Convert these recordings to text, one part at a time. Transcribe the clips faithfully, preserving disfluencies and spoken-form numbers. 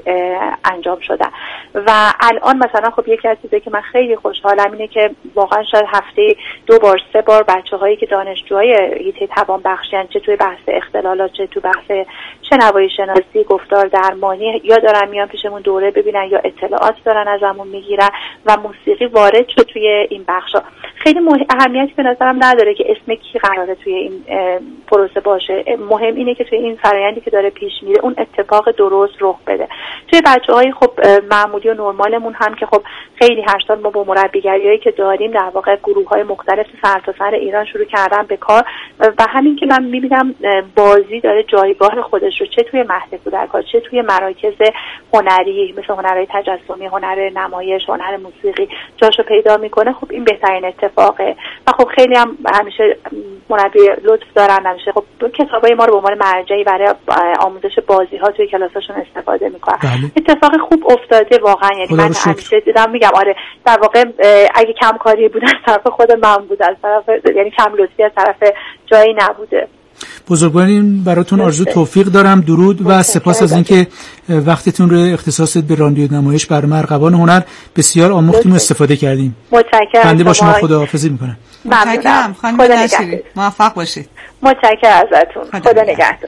انجام شدن. و الان مثلا خب یکی از چیزایی که من خیلی خوشحالم اینه که واقعا شاید هفته دو بار سه بار بچه‌هایی که دانشجوهای هیته توانبخشیان، چه توی بحث اختلالات چه تو بحث شنوایی شناسی، گفتار درمانی، یا دارن میان پیشمون دوره ببینن یا اطلاعات دارن ازمون میگیرن و موسیقی وارد شد توی این بخشا. خیلی مهم، اهمیتی به نظرم نداره که اسم کی قراره توی این پروسه باشه، مهم اینه که توی این فرآیندی که داره پیش میره اون اتفاق درست رخ بده. توی بچه‌های خب معمولی و نرمالمون هم که خب خیلی هر سال ما با مربیگریایی که داریم در واقع گروه‌های مختلف سرتاسر ایران شروع کردن به کار و همین که من می‌بینم بازی داره جایگاه خودش رو چه توی مهد کودک‌ها چه توی مراکز هنری مثل هنرهای تجسمی، هنر نمایش، هنر موسیقی جاشو پیدا میکنه، خب این بهترین اتفاقه. و خب خیلی هم همیشه مربی لطف دارن، همیشه خب کتابای ما رو به عنوان مرجعی برای آموزش بازی‌ها توی کلاساشون استفاده میکنن. اتفاق خوب افتاده واقعا، یعنی من همیشه دیدم میگم آره در واقع اگه کم کاری بود از طرف خود من بود، از طرف یعنی کم لطفی از طرف جایی نبوده. بزرگوارین براتون آرزو توفیق دارم. درود و سپاس از اینکه وقتتون رو اختصاص به رادیو نمایش برنامه ارغوان هنر بسیار آموختیم و استفاده کردیم. متشکرم. بنده با شما خداحافظی میکنم. متشکرم خانم نصیری، موفق باشید. متشکرم ازتون. خدا, خدا نگهدار.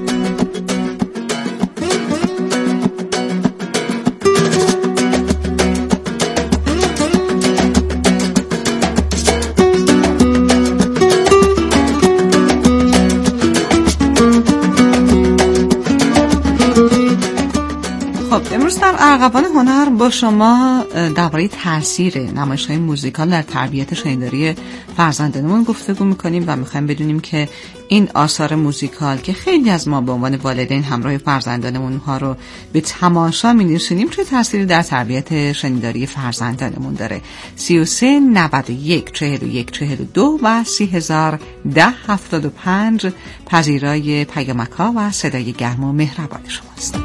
امروز در ارغوان هنر با شما درباره تاثیر نمایش‌های موزیکال در تربیت شنیداری فرزندانمون گفتگو می‌کنیم و می‌خوایم بدونیم که این آثار موزیکال که خیلی از ما به عنوان والدین همراه فرزندانمون ها رو به تماشا می‌رسونیم چه تأثیری در تربیت شنیداری فرزندانمون داره. سی و سه نود و یک چهل و یک چهل و دو و سی هزار ده هفتاد و پنج پذیرای پیامک‌ها و صدای گرم و مهربان شماست.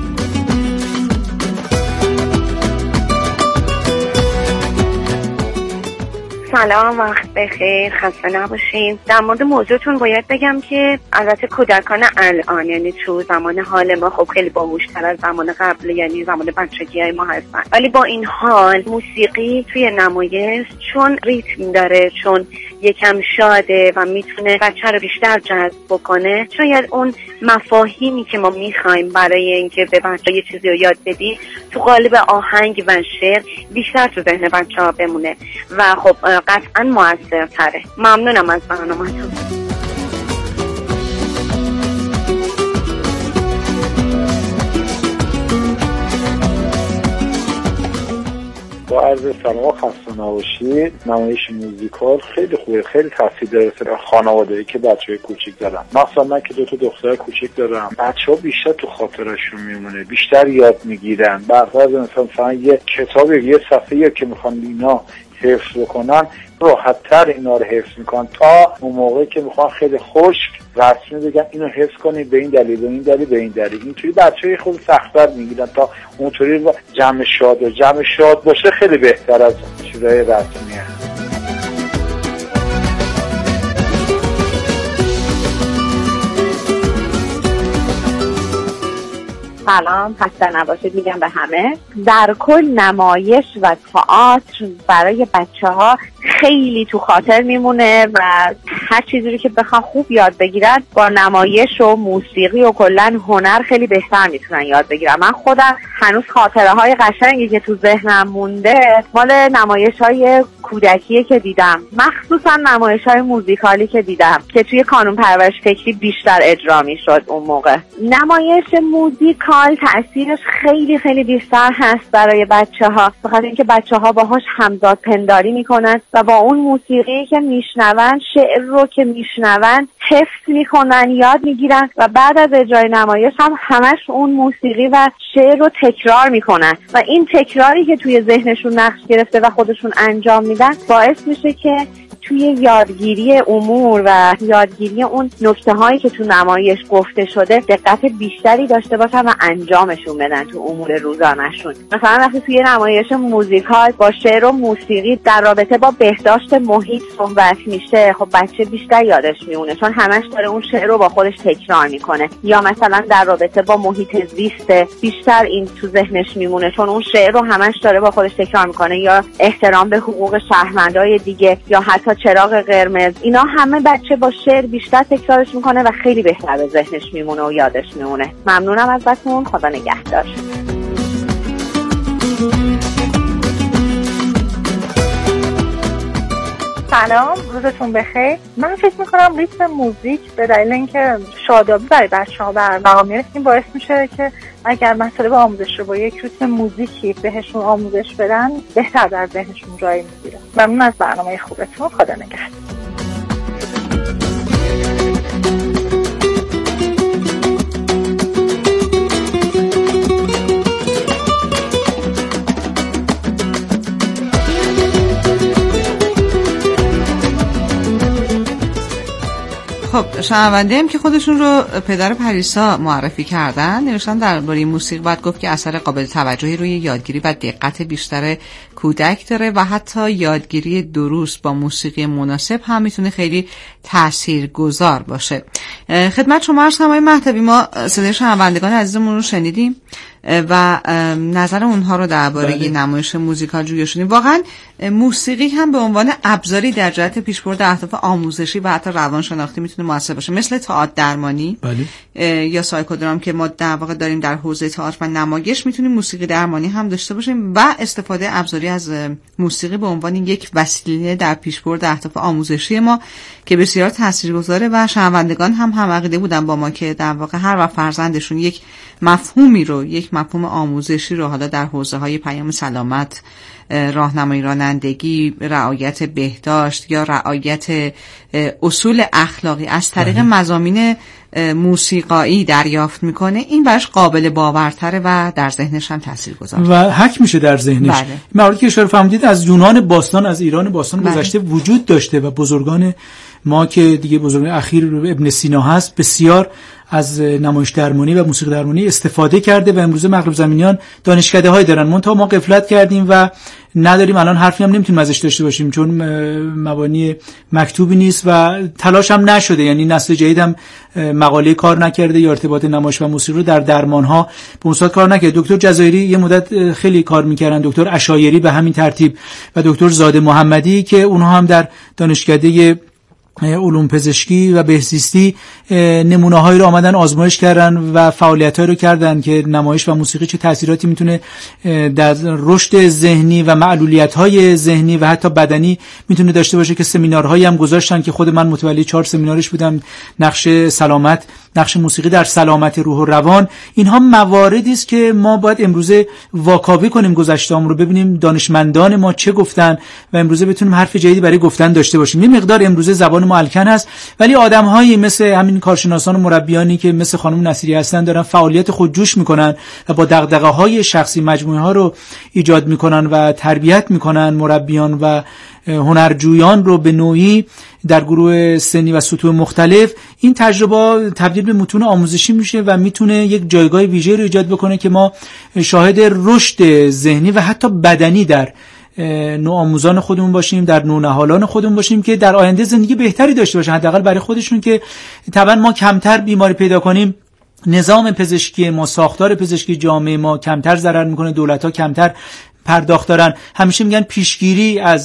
سلام، وقت بخیر، خسته نباشین. در مورد موضوعتون باید بگم که البته کودکان الان یعنی تو زمان حال ما خب خیلی باهوش‌تر از زمان قبل، یعنی زمان بچگی‌های ما هستن، ولی با این حال موسیقی توی نمایش چون ریتم داره، چون یکم شاده و میتونه بچه رو بیشتر جذب بکنه، شاید اون مفاهیمی که ما میخوایم برای اینکه به بچه یه چیزی رو یاد بدی تو قالب آهنگ و شعر بیشتر تو ذهن بچه ها بمونه و خب قطعا موثرتره. ممنونم از برنامه‌تون. با عرض سلام و خسته نباشید. نمایش موزیکال خیلی خوبه، خیلی تاثیر داره در خانواده‌ای که بچه‌های کوچیک دارن. مثلا من که دو تا دختر کوچیک دارم، بچه‌ها بیشتر تو خاطرشون میمونه، بیشتر یاد میگیرن. برخلاف مثلا یه کتاب یه صفحه‌ای که میخوان اینا حفظ بکنن، راحت‌تر اینا رو حفظ میکنن تا اون موقعی که میخوان خیلی خشک رسمی بگن اینو حفظ کنید به این دلیل به این دلیل به این دلیل. اینطوری بچه‌های خود سخت‌تر میگیرن تا اونطوری جمع شاد و جمع شاد باشه خیلی بهتر از چیزای رسمیه. سلام، خسته نباشید میگم به همه. در کل نمایش و تئاتر برای بچه‌ها خیلی تو خاطر میمونه و هر چیزی رو که بخوان خوب یاد بگیرن با نمایش و موسیقی و کلا هنر خیلی بهتر میتونن یاد بگیرن. من خودم هنوز خاطره های قشنگی که تو ذهنم مونده مال نمایش های کودکی که دیدم، مخصوصا نمایش های موزیکالی که دیدم که توی کانون پرورش فکری بیشتر اجرا میشد اون موقع. نمایش موزیکال تأثیرش خیلی خیلی بیشتر هست برای بچه‌ها، بخاطر اینکه بچه‌ها باهاش همزاد پنداری میکنن و با اون موسیقی که میشنون، شعر رو که میشنون حفظ میکنن، یاد میگیرن و بعد از اجرای نمایش هم همش اون موسیقی و شعر رو تکرار میکنن و این تکراری که توی ذهنشون نقش گرفته و خودشون انجام میدن باعث میشه که توی یادگیری امور و یادگیری اون نکته هایی که تو نمایش گفته شده دقت بیشتری داشته باشن و انجامشون بدن تو امور روزانه‌شون. مثلا وقتی توی نمایش موزیکال با شعر و موسیقی در رابطه با بهداشت محیط صحبت میشه، خب بچه بیشتر یادش میمونه چون همش داره اون شعر رو با خودش تکرار میکنه. یا مثلا در رابطه با محیط زیست بیشتر این تو ذهنش میمونه چون اون شعر رو همش داره با خودش تکرار میکنه. یا احترام به حقوق شهروندای دیگه یا حتی چراغ قرمز، اینا همه بچه با شعر بیشتر تکرارش میکنه و خیلی بهتر به ذهنش میمونه و یادش میمونه. ممنونم ازتون، خدا نگهدار. سلام، روزتون بخیر. من فکر میکنم ریتم موزیک به دلیل اینکه شادابی برای بچه‌ها برقرار میاره این باعث میشه که اگر مطالب آموزش رو با یک ریتم موزیکی بهشون آموزش بدن بهتر در ذهنشون جای میگیره. ممنون از برنامه خوبتون، خدا نگهدار. خب شنونده هم که خودشون رو پدر پریسا معرفی کردن نوشتن درباره موسیقی باید گفت که اثر قابل توجهی روی یادگیری و دقت بیشتر کودک داره و حتی یادگیری درست با موسیقی مناسب هم میتونه خیلی تاثیرگذار باشه. خدمت شما عرض کنم آقای مهدوی، ما صدای شنوندگان عزیزمون رو شنیدیم و نظر اونها رو درباره نمایش موزیکال جویا شدیم. واقعا موسیقی هم به عنوان ابزاری در جهت پیشبرد اهداف آموزشی و حتی روانشناختی میتونه موثر باشه، مثل تئاتر درمانی بله. یا سایکودرام که ما در واقع داریم در حوزه تئاتر و نمایش، میتونیم موسیقی درمانی هم داشته باشیم و استفاده ابزاری از موسیقی به عنوان یک وسیله در پیشبرد اهداف آموزشی ما که بسیار تاثیرگذاره. و شنوندگان هم هم عقیده بودن با ما که در واقع هر وقت فرزندشون یک مفهومی رو، یک مفهوم آموزشی رو حالا در حوزه‌های پیام سلامت، راهنمایی رانندگی، رعایت بهداشت یا رعایت اصول اخلاقی از طریق مضامین موسیقایی دریافت میکنه، این براش قابل باورتره و در ذهنش هم تاثیرگذاره و حک میشه در ذهنش. بله. موردی که اشاره فرمودید از یونان باستان، از ایران باستان بله. گذشته وجود داشته و بزرگان ما که دیگه بزرگان اخیر ابن سینا هست بسیار از نمایش درمانی و موسیقی درمانی استفاده کرده و امروزه مغرب زمینیان دانشکده های دارن. منتها ما غفلت کردیم و نداریم، الان حرفی هم نمیتونیم ازش داشته باشیم چون مبانی مکتوبی نیست و تلاش هم نشده، یعنی نسل جدید هم مقاله کار نکرده یا ارتباط نمایش و موسیقی رو در درمان‌ها به اون صورت کار نکرده. دکتر جزایری یه مدت خیلی کار میکردن، دکتر عشایری به همین ترتیب و دکتر زاده محمدی که اونها هم در دانشکده علوم پزشکی و بهزیستی نمونه‌هایی رو آمدن آزمایش کردن و فعالیت‌هایی رو کردن که نمایش و موسیقی چه تأثیراتی میتونه در رشد ذهنی و معلولیت‌های ذهنی و حتی بدنی میتونه داشته باشه، که سمینارهایی هم گذاشتن که خود من متولی چهار سمینارش بودم. نقش سلامت، نقش موسیقی در سلامت روح و روان، اینها مواردی است که ما باید امروزه واکاوی کنیم گذشته‌مون رو، ببینیم دانشمندان ما چه گفتن و امروزه بتونیم حرف جدیدی برای گفتن داشته باشیم. یه مقدار امروزه زبان ما الکن هست، ولی آدم‌هایی مثل همین کارشناسان و مربیانی که مثل خانم نصیری هستن دارن فعالیت خودجوش میکنن و با دغدغه‌های شخصی مجموعه‌ها رو ایجاد میکنن و تربیت میکنن. مربیان و هنرجویان رو به نوعی در گروه سنی و سطوح مختلف این تجربه تبدیل به متون آموزشی میشه و میتونه یک جایگاه ویژه‌ای رو ایجاد بکنه که ما شاهد رشد ذهنی و حتی بدنی در نوآموزان خودمون باشیم، در نونهالان خودمون باشیم که در آینده زندگی بهتری داشته باشن، حداقل برای خودشون، که طبعا ما کمتر بیماری پیدا کنیم، نظام پزشکی ما، ساختار پزشکی جامعه ما کمتر ضرر میکنه، دولت‌ها کمتر پرداخت دارن. همیشه میگن پیشگیری از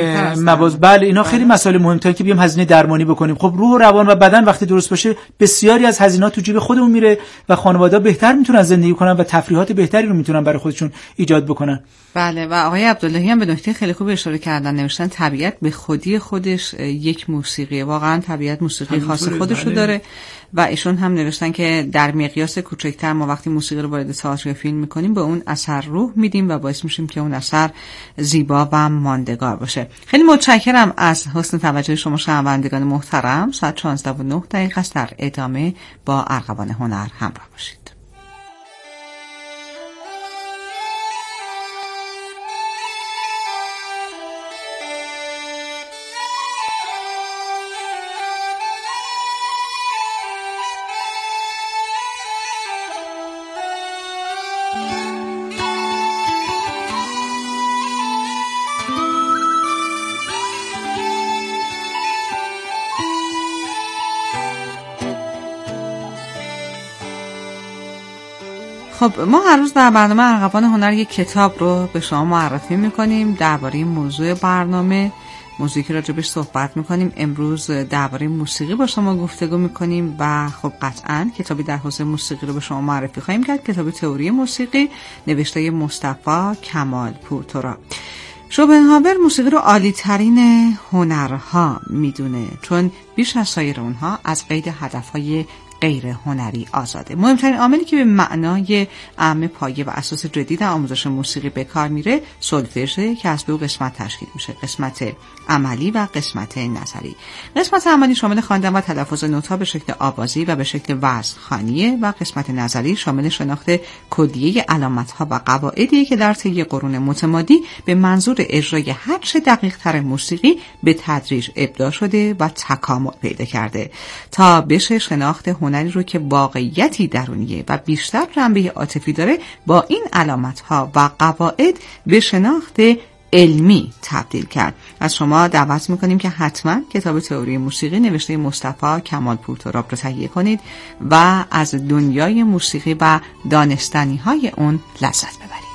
مواز، بله اینا خیلی مسائل مهمه که بیام هزینه درمانی بکنیم. خب روح و روان و بدن وقتی درست باشه بسیاری از هزینه‌ها تو جیب خودمون میره و خانواده‌ها بهتر میتونن زندگی کنن و تفریحات بهتری رو میتونن برای خودشون ایجاد بکنن. بله و آقای عبداللهی هم به نکته خیلی خوب اشاره کردن، نوشتن طبیعت به خودی خودش یک موسیقی، واقعا طبیعت موسیقی خاص خودش رو داره و ایشون هم نوشتن که در مقیاس کوچکتر ما وقتی موسیقی رو وارد تئاتر یا فیلم میکنیم به اون اثر روح میدیم و باعث میشیم که اون اثر زیبا و ماندگار باشه. خیلی متشکرم از حسن توجه شما شنوندگان محترم. ساعت چهارده و نه دقیقه است. در ادامه با ارغوان هنر همراه باشید. خب ما هر روز در برنامه ارغوان هنر یک کتاب رو به شما معرفی میکنیم درباره موضوع برنامه موزیکی راجبش صحبت میکنیم. امروز درباره موسیقی با شما گفتگو میکنیم و خب قطعاً کتابی در حوزه موسیقی رو به شما معرفی خواهیم کرد، کتاب تئوری موسیقی نوشته مصطفی کمال پورتورا. شوپنهاور موسیقی رو عالی ترین هنرها میدونه چون بیش از سایر اونها از قید هدفهای غیر هنری آزاده. مهمترین عاملی که به معنای اعم پایه و اساس جدید آموزش موسیقی به کار میره سولفژه که از دو قسمت تشکیل میشه، قسمت عملی و قسمت نظری. قسمت عملی شامل خواندن و تلفظ نوت‌ها به شکل آوازی و به شکل وزن‌خوانیه و قسمت نظری شامل شناخت کلیه علامت‌ها و قواعدی که در طی قرون متمادی به منظور اجرای هر چه دقیق‌تر موسیقی به تدریج ابداع شده و تکامل پیدا کرده تا بشه شناخت هنری رو که واقعیتی درونیه و بیشتر جنبه عاطفی داره با این علامت‌ها و قواعد به شناخت علمی تبدیل کرد. از شما دعوت میکنیم که حتما کتاب تئوری موسیقی نوشته مصطفی کمال پورتورا رو تهیه کنید و از دنیای موسیقی و دانستنی‌های اون لذت ببرید.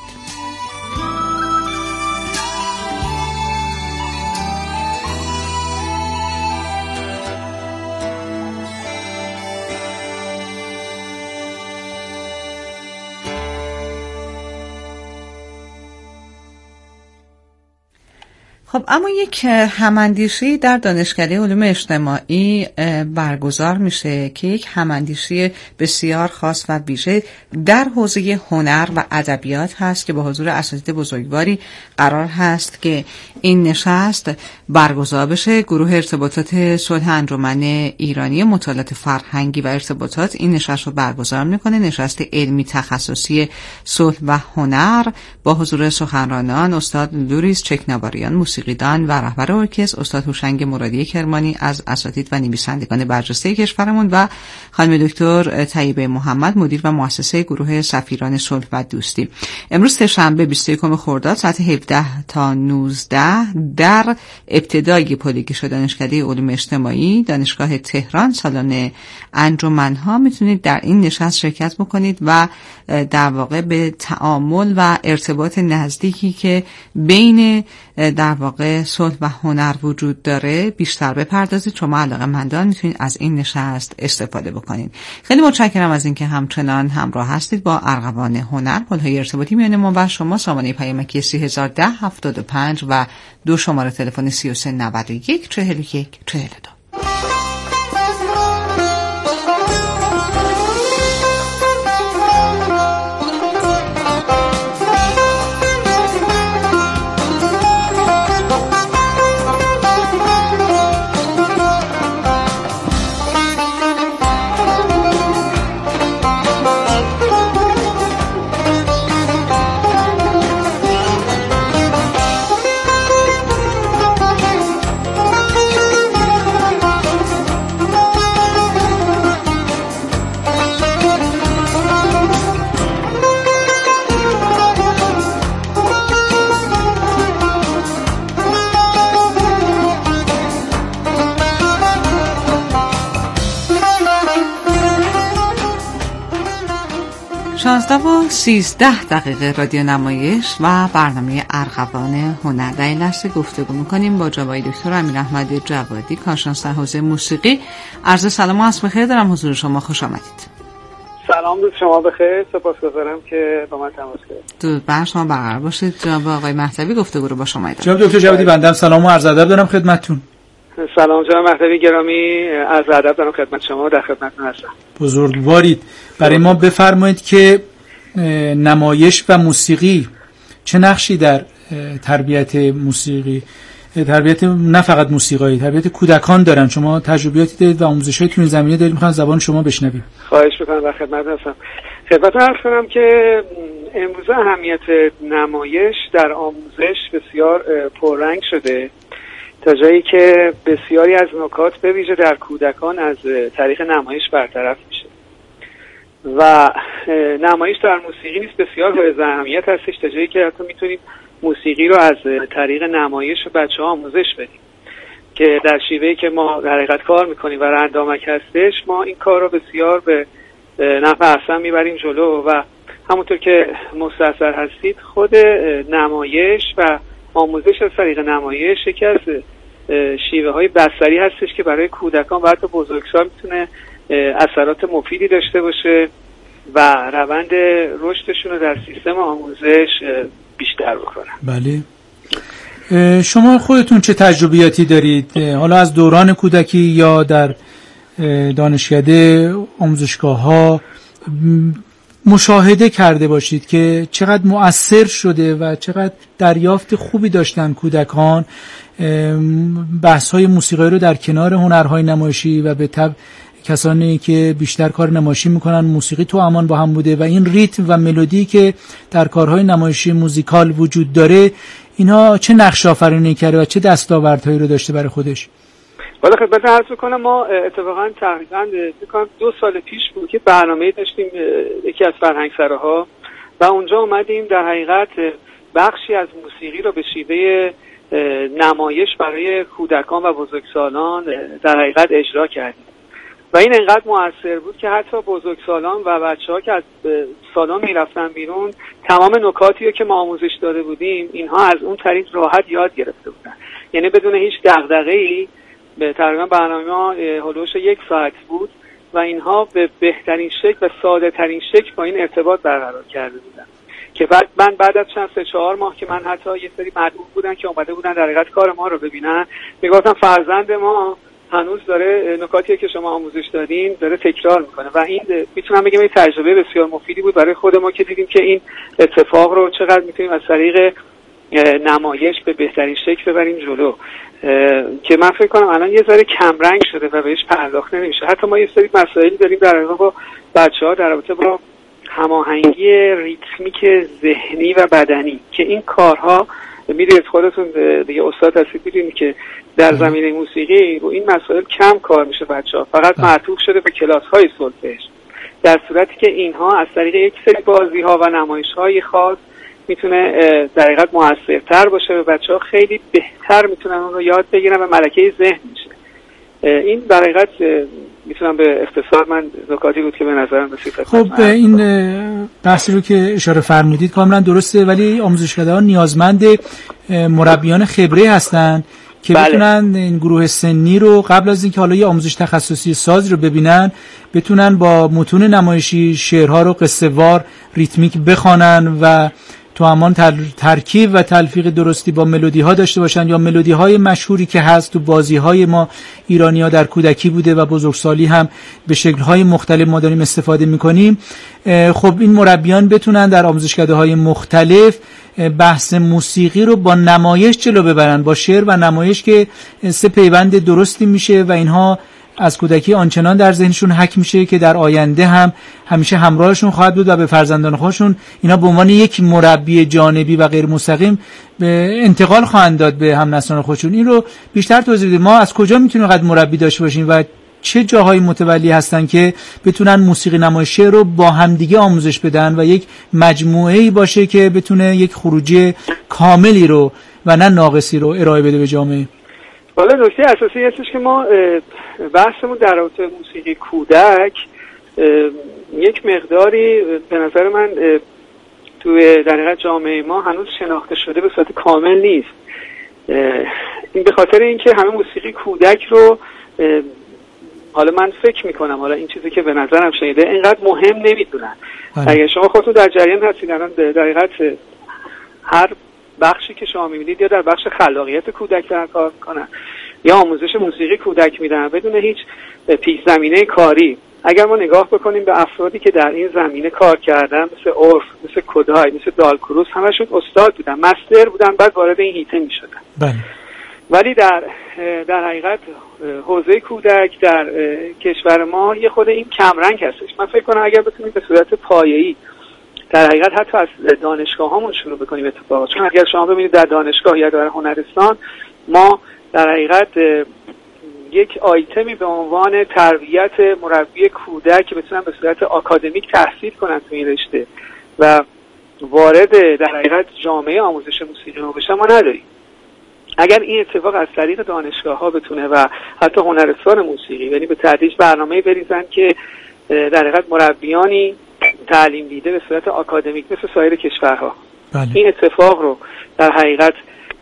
خب اما یک هماندیشی در دانشکده علوم اجتماعی برگزار میشه که یک هماندیشی بسیار خاص و ویژه در حوزه هنر و ادبیات هست که با حضور اساتید بزرگواری قرار هست که این نشست برگزار بشه. گروه ارتباطات صلح انجمن ایرانی مطالعات فرهنگی و ارتباطات این نشست رو برگزار میکنه، نشست علمی تخصصی صلح و هنر با حضور سخنرانان استاد لوریس چکناواریان موسیقیدان و رهبر ارکستر، استاد هوشنگ مرادی کرمانی از اساتید و نویسندگان برجسته کشورمون و خانم دکتر طیبه محمد مدیر و مؤسسه گروه سفیران صلح و دوستی. امروز سه‌شنبه بیست و یکم خرداد ساعت هفده تا نوزده در ابتدای پلیگیش دانشکده علوم اجتماعی دانشگاه تهران سالن انجمن‌ها میتونید در این نشست شرکت بکنید و در واقع به تعامل و ارتباط نزدیکی که بین در واقع صلح و هنر وجود داره بیشتر بپردازید. شما علاقه‌مندان میتونید از این نشست استفاده بکنید. خیلی متشکرم از اینکه همچنان همراه هستید با ارغوان هنر. پل‌های ارتباطی میان ما و شما سامانه پیامکی سی هزار و ده هفتاد و پنج و دو شماره تلفن سی و سه نود و یک چهل و یک چهل و دو. شانزده و سیزده دقیقه رادیو نمایش و برنامه ارغوان هنر. در این لحظه گفتگو میکنیم با جناب دکتر امیراحمد جوادی، کارشناس در حوزه موسیقی. عرض سلام و عصر بخیر دارم حضور شما، خوش آمدید. سلام دوست شما بخیر، سپاسگزارم که با من تماس گرفتید. درود بر شما برقرار باشید. جناب آقای مهدوی گفتگو رو با شما ادامه. جناب دکتر جوادی بنده سلام و عرض ادب دارم خدمتتون. سلام جناب مهدوی گرامی، عرض ادب دارم خدمت شما، در خدمتتون هستم. بزرگوارید. برای ما بفرمایید که نمایش و موسیقی چه نقشی در تربیت موسیقی تربیت نه فقط موسیقایی، تربیت کودکان دارن؟ شما تجربیاتی دارید و آموزش‌های تو این زمینه دارید، می‌خوام زبان شما بشنویم. خواهش می‌کنم، در خدمت هستم. خدمتتون عرض کنم که امروز اهمیت نمایش در آموزش بسیار پررنگ شده تا جایی که بسیاری از نکات به ویژه در کودکان از طریق نمایش برطرف میشه و نمایش در موسیقی نیست بسیار باعث اهمیت هستش تا جایی که حتی میتونیم موسیقی رو از طریق نمایش به بچه‌ها آموزش بدیم که در شیوهی که ما در حقیقت کار میکنیم و رندامک هستش ما این کار رو بسیار به نفع احسن میبریم جلو و همونطور که مستحضر هستید خود نمایش و آموزش از طریق نمایش یکی از شیوه های بصری هستش که برای کودکان و حتی بزرگسال میتونه اثرات مفیدی داشته باشه و روند رشدشون رو در سیستم آموزش بیشتر بکنه. بله. شما خودتون چه تجربیاتی دارید حالا از دوران کودکی یا در دانشکده آموزشگاه‌ها مشاهده کرده باشید که چقدر مؤثر شده و چقدر دریافت خوبی داشتن کودکان بحث‌های موسیقی رو در کنار هنرهای نمایشی و به طب کسانی که بیشتر کار نمایشی میکنن موسیقی تو امان با هم بوده و این ریتم و ملودی که در کارهای نمایشی موزیکال وجود داره اینا چه نقش آفرینی کرده و چه دستاوردهایی رو داشته برای خودش؟ والا خدمت عرض کنم ما اتفاقا تقریبا میگم دو سال پیش بود که برنامه‌ای داشتیم یکی از فرهنگسراها و اونجا اومدیم در حقیقت بخشی از موسیقی رو به شیوه نمایش برای کودکان و بزرگسالان در حقیقت اجرا کردیم و این انقدر مؤثر بود که حتی بزرگسالان و بچه‌ها که از سالن میرفتن بیرون تمام نکاتی رو که ما آموزش داده بودیم اینها از اون طریق راحت یاد گرفته بودن، یعنی بدون هیچ دغدغه‌ای. به تقریبا برنامه ما هلوش یک ساعت بود و اینها به بهترین شکل و ساده ترین شکل با این ارتباط برقرار کرده بودن که بعد من بعد از چند سه چهار ماه که من حتی یه سری مدعو بودن که اومده بودن در حقیقت کار ما رو ببینن میگفتم فرزند ما هنوز داره نکاتی که شما آموزش دادین داره تکرار میکنه و این میتونم بگم این تجربه بسیار مفیدی بود برای خود ما که دیدیم که این اتفاق رو چقدر میتونیم از طریق نمایش به بهترین شکل ببریم جلو که من فکر کنم الان یه ذره کمرنگ شده و بهش پرداخته نمیشه. حتی ما یه سری مسائلی داریم در رابطه با بچه‌ها در رابطه با هماهنگی ریتمیک ذهنی و بدنی که این کارها میدونید خودتون دیگه استاد هستید میدونید که در زمینه موسیقی رو این مسائل کم کار میشه بچه‌ها فقط معطوف شده به کلاس‌های سولفژ در صورتی که اینها از طریق یک سری بازی‌ها و نمایش‌های خاص میتونه در حقیقت موثرتر باشه و بچه‌ها خیلی بهتر میتونن اون رو یاد بگیرن و ملکه ذهن میشه. این در حقیقت میتونم به اختصار من نکاتی بود که به نظرم رسید. خب این بحثی رو که اشاره فرمودید کاملا درسته ولی آموزشکده‌ها نیازمند مربیان خبره هستن که بله. بتونن این گروه سنی رو قبل از اینکه حالا یه آموزش تخصصی ساز رو ببینن بتونن با متون نمایشی شعرها رو قصه وار ریتمیک بخوانن و تو همان ترکیب و تلفیق درستی با ملودی ها داشته باشن یا ملودی های مشهوری که هست تو بازی های ما ایرانی ها در کودکی بوده و بزرگسالی هم به شکل های مختلف ما داریم استفاده میکنیم. خب این مربیان بتونن در آموزشکده های مختلف بحث موسیقی رو با نمایش جلو ببرن، با شعر و نمایش که سه پیوند درستی میشه و اینها از کودکی آنچنان در ذهنشون حک میشه که در آینده هم همیشه همراهشون خواهد بود و به فرزندان خودشون اینا به عنوان یک مربی جانبی و غیر مستقیم به انتقال خواهند داد به هم نسلان خودشون. این رو بیشتر توضیح بدید. ما از کجا میتونیم قد مربی داشته باشیم و چه جاهای متولی هستن که بتونن موسیقی نمایشه رو با همدیگه آموزش بدن و یک مجموعه‌ای باشه که بتونه یک خروجی کاملی رو و نه ناقصی رو ارائه بده به جامعه؟ حالا نکته اساسی هستش که ما بحثمون در رابطه موسیقی کودک یک مقداری به نظر من توی در حقیقت جامعه ما هنوز شناخته شده به صورت کامل نیست. این به خاطر اینکه همه موسیقی کودک رو حالا من فکر میکنم حالا این چیزی که به نظرم شنیده اینقدر مهم نمیدونن. اگر شما خودتون در جریان هستید الان در حقیقت هر بخشی که شما میبینید یا در بخش خلاقیت کودک دارن کار میکنن یا آموزش موسیقی کودک میدن بدون هیچ پیش زمینه کاری. اگر ما نگاه بکنیم به افرادی که در این زمینه کار کردن مثل عرف، مثل کدای، مثل دالکروس همشون استاد بودن، مستر بودن، بعد وارد این هیته میشدن. بله. ولی در در حقیقت حوزه کودک در کشور ما یه خود این کمرنگ هستش. من فکر کنم اگر بتونیم به صورت پایه‌ای در حقیقت حتی از دانشگاه هامون شروع بکنیم اتفاقا، چون اگر شما ببینید در دانشگاه یا در هنرستان ما در حقیقت یک آیتمی به عنوان تربیت مربی کودک که بتونن به صورت آکادمیک تحصیل کنن تو این رشته و وارد در حقیقت جامعه آموزش موسیقی ما بشن ما نداریم. اگر این اتفاق از طریق دانشگاه ها بتونه و حتی هنرستان موسیقی یعنی به تدریج برنامه‌ای بریزن که در حقیقت مربیانی تعلیم دیده به صورت آکادمیک مثل سایر کشورها. بله. این اتفاق رو در حقیقت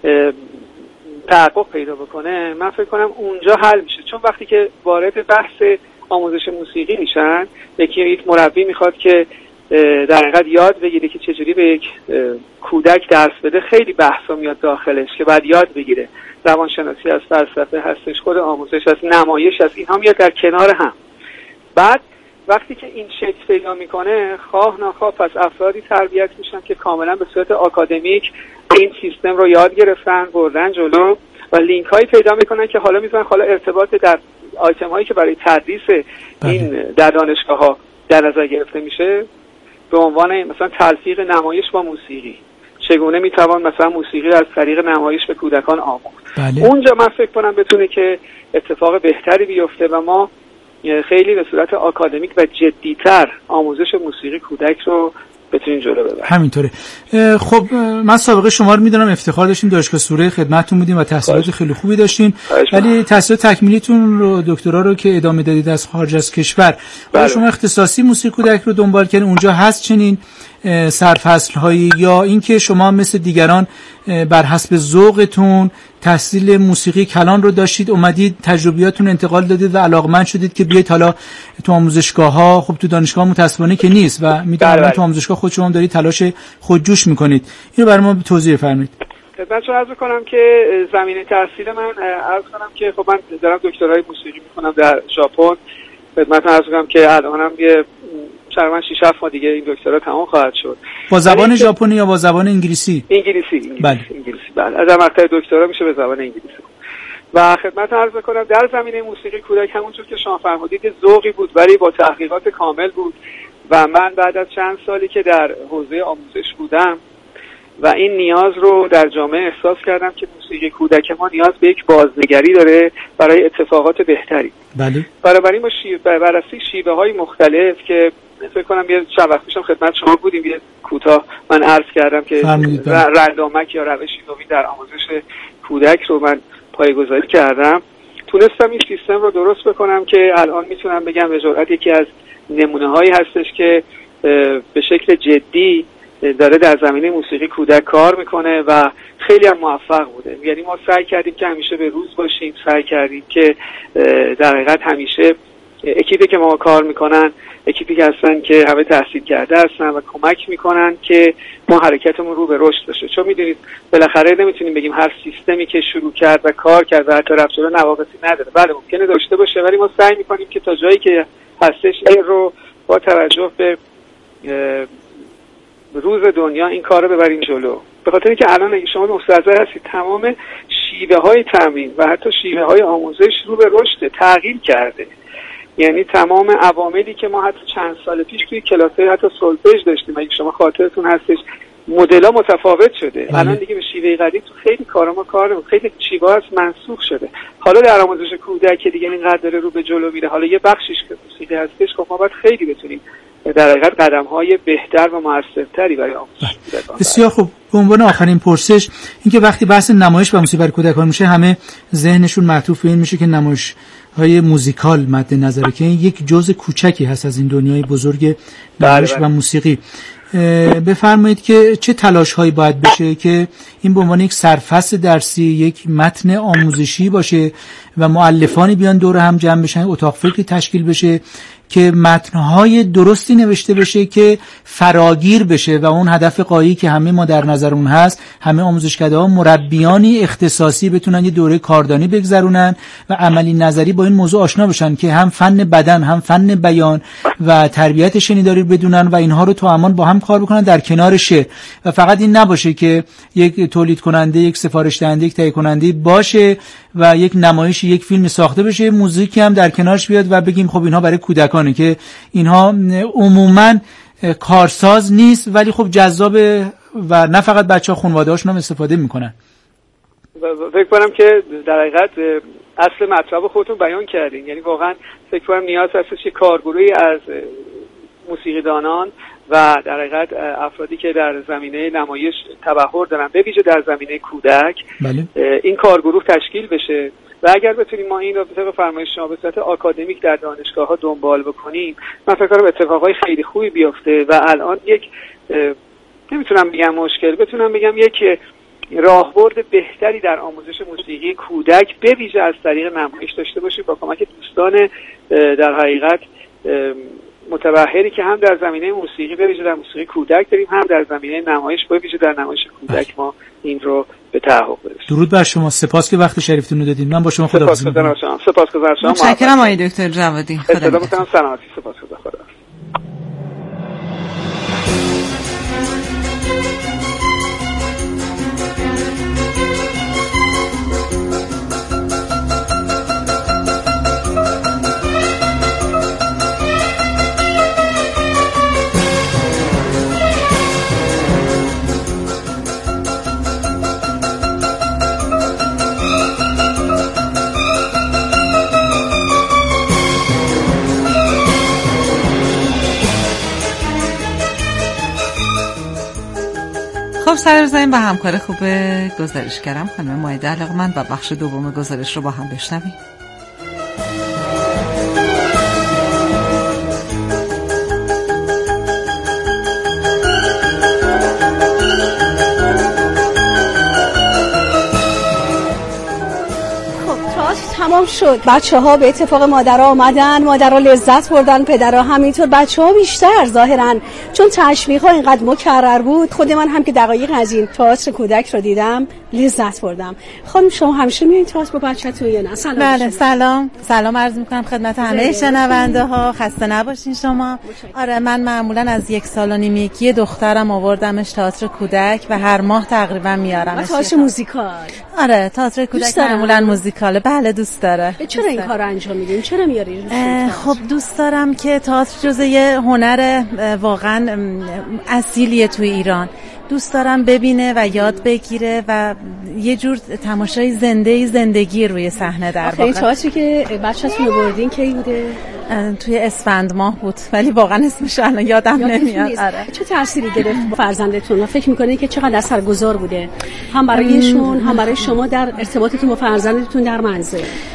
تحقق پیدا بکنه، من فکر کنم اونجا حل میشه. چون وقتی که وارد بحث آموزش موسیقی میشن، یکی یک مربی میخواد که در حقیقت یاد بگیره که چجوری به یک کودک درس بده، خیلی بحثا میاد داخلش که بعد یاد بگیره. روانشناسی از فلسفه هستش، خود آموزش از نمایش از اینها میاد در کنار هم. بعد وقتی که این شکل پیدا میکنه، خواه ناخواه پس افرادی تربیت میشن که کاملا به صورت آکادمیک این سیستم رو یاد گرفتن، بردن جلو و لینک هایی پیدا میکنن که حالا میتونن حالا ارتباط در آیتم هایی که برای تدریس این در دانشگاه ها در نظر گرفته میشه به عنوان مثلا تلفیق نمایش با موسیقی، چگونه میتوان مثلا موسیقی از طریق نمایش به کودکان آموخت. بله. اونجا من فکر کنم بتونه که اتفاق بهتری بیفته و ما خیلی به صورت آکادمیک و جدیتر آموزش موسیقی کودک رو بتونیم جلو ببریم. همینطوره. خب من سابقه شما رو میدونم، افتخار داشتیم دانشگاه سوره خدمتتون بودیم و تحصیلات خیلی خوبی داشتین، ولی تحصیلات تکمیلیتون رو دکترا رو که ادامه دادید از خارج از کشور، بله. شما اختصاصی موسیقی کودک رو دنبال کردین، اونجا هست چنین سرفصل هایی، یا اینکه شما مثل دیگران بر حسب ذوقتون تحصیل موسیقی کلان رو داشتید، اومدید تجربیاتون انتقال دادید و علاقمند شدید که بیایید حالا تو آموزشگاه ها، خب تو دانشگاه متأسفانه که نیست و میدونم تو آموزشگاه خود شما دارید تلاش خودجوش میکنید، اینو برای ما توضیح فرمایید. خدمتتون عرض کنم که زمینه تحصیل من عرض کنم که خب من دارم دکترای موسیقی میکنم در ژاپن. خدمتتون عرض کنم که الانم یه تقریبا شش هفت ماه دیگه این دکترا تمام خواهد شد. با زبان ژاپنی یا با زبان انگلیسی؟ انگلیسی. انگلیسی. بله. انگلیسی. بله. از مقطع دکترا میشه به زبان انگلیسی. و خدمت عرض کنم در زمینه موسیقی کودک همونطور که شما فرمودید ذوقی بود ولی با تحقیقات کامل بود و من بعد از چند سالی که در حوزه آموزش بودم و این نیاز رو در جامعه احساس کردم که موسیقی کودک ما نیاز به یک بازنگری داره برای اتفاقات بهتری. بله. برای ما شیوه بررسی شیوه های مختلف که فکر کنم یه چند وقت پیشم خدمت شما بودیم، یه کوتاه من عرض کردم که رندامک یا روش نوین در آموزش کودک رو من پایه‌گذاری کردم. تونستم این سیستم رو درست بکنم که الان میتونم بگم به جرئت یکی از نمونه‌هایی هستش که به شکل جدی داره در زمینه موسیقی کودک کار میکنه و خیلی هم موفق بوده. یعنی ما سعی کردیم که همیشه به روز باشیم، سعی کردیم که در حقیقت همیشه اکیپی که ما کار میکنن اکیپی که هستن که همه تحصیل کرده هستن و کمک میکنن که ما حرکتمون رو به رشد بشه. چون میدونید بالاخره نمیتونیم بگیم هر سیستمی که شروع کرد و کار کرد و حتی رفت جلو نواقصی نداره. بله ممکنه داشته باشه، ولی ما سعی میکنیم که تا جایی که هستش این رو با توجه به روز دنیا این کار رو ببریم جلو. به خاطر اینکه الان اگه شما مستحضر هستید تمام شیوه های تمرین و حتی شیوه های آموزش رو به رشد تغییر کرده. یعنی تمام عواملی که ما حتی چند سال پیش توی کلاس‌های حتی سولفژ داشتیم، اگه شما خاطرتون هستش مدل‌ها متفاوت شده. بله. الان دیگه به شیوه قدیم تو خیلی کارا ما کار نمی‌کنیم، خیلی شیوه‌ها منسوخ شده. حالا در آموزش کودک که دیگه اینقدر داره رو به جلو میره، حالا یه بخشش که موسیقی هستش، خب ما باید خیلی بتونیم در حقیقت قدم‌های بهتر و موثرتری برای آموزش کودکان. بسیار خوب. به عنوان آخرین پرسش اینکه وقتی بحث نمایش و موسیقی برای کودکان میشه، همه ذهنشون معطوف به این میشه که نمایش های موزیکال مد نظره که این یک جزء کوچکی هست از این دنیای بزرگ نمایش و موسیقی. بفرمایید که چه تلاش هایی باید بشه که این به عنوان یک سرفصل درسی، یک متن آموزشی باشه و مؤلفانی بیان دور هم جمع بشن، اتاق فکری تشکیل بشه که متن‌های درستی نوشته بشه که فراگیر بشه و اون هدف غایی که همه ما در نظرمون هست، همه آموزشکده‌ها مربیانی اختصاصی بتونن یه دوره کاردانی بگذرونن و عملی نظری با این موضوع آشنا بشن که هم فن بدن، هم فن بیان و تربیت شنیداری بدونن و اینها رو تو امان با هم کار بکنن در کنار شعر. و فقط این نباشه که یک تولید کننده، یک سفارش دهنده، یک تهیه کننده باشه و یک نمایش، یک فیلم ساخته بشه، موزیکی هم در کنارش بیاد و بگیم خب اینها برای کودکانه، که اینها عموماً کارساز نیست ولی خب جذابه و نه فقط بچه‌ها، خانواده‌هاشون هم استفاده میکنن. فکر کنم که در حقیقت اصل مطلب خودتون بیان کردین. یعنی واقعا فکر کنم نیاز هست که کارگروهی از موسیقیدانان و در حقیقت افرادی که در زمینه نمایش تبحر دارن، به ویژه در زمینه کودک، بله. این کارگروه تشکیل بشه و اگر بتونیم ما این رو به طبق فرمایش شما به صورت آکادمیک در دانشگاه‌ها دنبال بکنیم، من فکر کنم اتفاقای خیلی خوبی بیفته و الان یک نمیتونم بگم مشکل، بتونم بگم یک راهبرد بهتری در آموزش موسیقی کودک به ویژه از طریق نمایش داشته باشیم با کمک دوستان در حقیقت متبحری که هم در زمینه موسیقی به ویژه در موسیقی کودک داریم، هم در زمینه نمایش به ویژه در نمایش کودک ما این رو به تحقق برسونیم. درود بر شما، سپاس که وقت شریفتون رو دادین. من با شما خداحافظی می‌کنم. سپاسگزارم شما. متشکرم آقای دکتر جوادی. خدا نگهدار. سلامتی. سپاسگزارم. خدا. خب سر بزنیم به همکار خوب گزارشگرم خانم مایده علاقمند و بخش دوم گزارش رو با هم بشنویم. تمام شد. بچه‌ها به اتفاق مادرها آمدن، مادرها لذت بردن، پدرها همینطور، بچه‌ها بیشتر ظاهراً چون تشویق‌ها اینقدر مکرر بود. خود من هم که دقایق از این تئاتر کودک رو دیدم لذت بردم. خانم شما همیشه میایین تئاتر با بچه‌تون یا نه؟ سلام. بله سلام. سلام عرض می‌کنم خدمت همه شنونده‌ها. خسته نباشین شما. آره من معمولاً از یک سال و نیمگی دخترم آوردمش تئاتر کودک و هر ماه تقریبا میارمش. تئاتر موزیکال. آره تئاتر کودک معمولاً موزیکاله. بله دوست داره. چرا این کارو انجام میدین؟ چرا میارین؟ خب دوست دارم که تئاتر جزء یه هنر واقعا اصیلیه توی ایران. دوست دارم ببینه و یاد بگیره و یه جور تماشای زنده زندگی روی صحنه در واقع. این تئاتری که بچه‌تون رو بردین کی بوده؟ توی اسفند ماه بود ولی واقعا اسمش الان یادم نمیاد. آره. چه تأثیری گرفت با فرزندتون و فکر می‌کنید که چقدر اثرگذار بوده هم برایشون هم برای شما در ارتباطتون با فرزندتون در منزل؟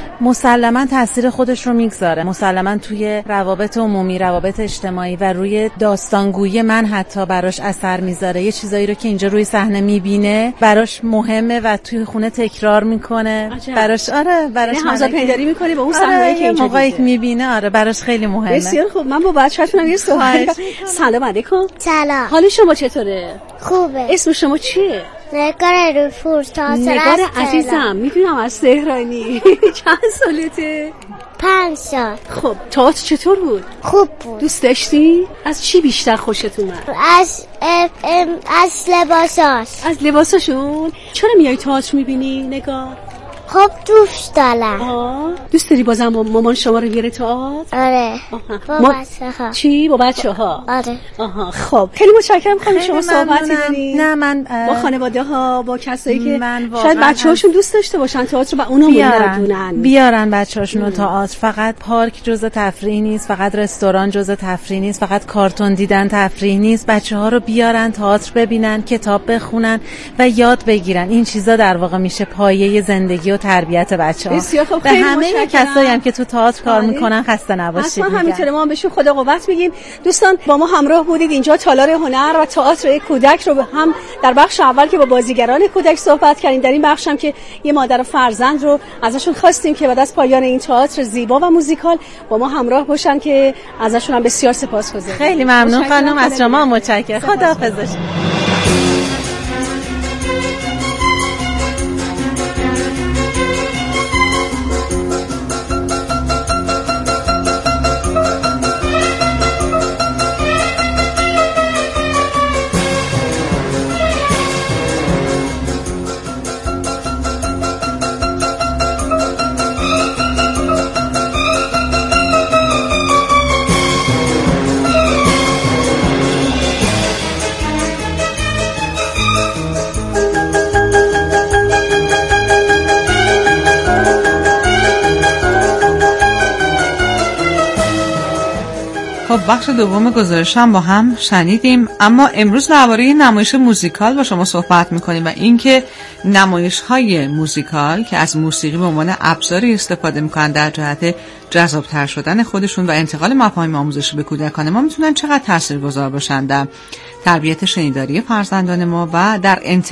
مسلماً تاثیر خودش رو میگذاره، مسلماً توی روابط عمومی، روابط اجتماعی و روی داستانگویی من حتی براش اثر میذاره. یه چیزایی رو که اینجا روی صحنه میبینه براش مهمه و توی خونه تکرار میکنه. عجب. براش آره براش همزاد پیداری میکنه با اون صحنه‌ای که اینجا موقعی که میبینه. آره براش خیلی مهمه. بسیار خوب. من با بچه‌تونم یه صحبت. سلام علیکم. سلام. حال شما چطوره؟ خوبه. اسم شما چیه؟ نگار روفورس تئاتر. نگار عزیزم میدونم از تهرانی. چند سالته؟ پنج سال. خب تئاتر چطور بود؟ خوب بود. دوست داشتی؟ از چی بیشتر خوشت اومد؟ از ام ام از لباساش. از لباساشون؟ چرا میای تئاتر میبینی نگار؟ خب دوست دارم. آه دوست داری بازم با مامان شما رو بیاره تئاتر؟ آره. با ما... بچه ها. چی؟ با بچه ها؟ آره. آها خب خیلی متشکرم. خانم شما صحبتی دارین؟ نه من با خانواده ها با کسایی که شاید بچه هاشون دوست داشته باشن تئاتر و اونو ندونن بیارن بچه هاشون رو تئاتر. فقط پارک جزء تفریح نیست، فقط رستوران جزء تفریح نیست، فقط کارتون دیدن تفریح نیست. بچه ها رو بیارن تئاتر ببینن، کتاب بخونن و یاد بگیرن. این چیزا در واقع میشه پایه زندگی و تربیت بچه‌ها. به همه کسایی هم که تو تئاتر کار میکنن خسته نباشید. ما همینطوره ما بهشون خدا قوت میگیم. دوستان با ما همراه بودید اینجا تالار هنر و تئاتر کودک رو هم در بخش اول که با بازیگران کودک صحبت کردیم، در این بخش هم که یه مادر و فرزند رو ازشون خواستیم که بعد از پایان این تئاتر زیبا و موزیکال با ما همراه باشن که ازشون هم بسیار سپاسگزارم. خیلی ممنون خانم، از شما متشکرم. خداحافظ. بخش دوم گزارش هم با هم شنیدیم، اما امروز درباره نمایش موزیکال با شما صحبت میکنیم و اینکه نمایش‌های موزیکال که از موسیقی به عنوان ابزاری استفاده میکنن در جهت جذاب‌تر شدن خودشون و انتقال مفاهیم آموزشی به کودکان ما میتونن چقدر تاثیرگذار باشن در تربیت شنیداری فرزندان ما و در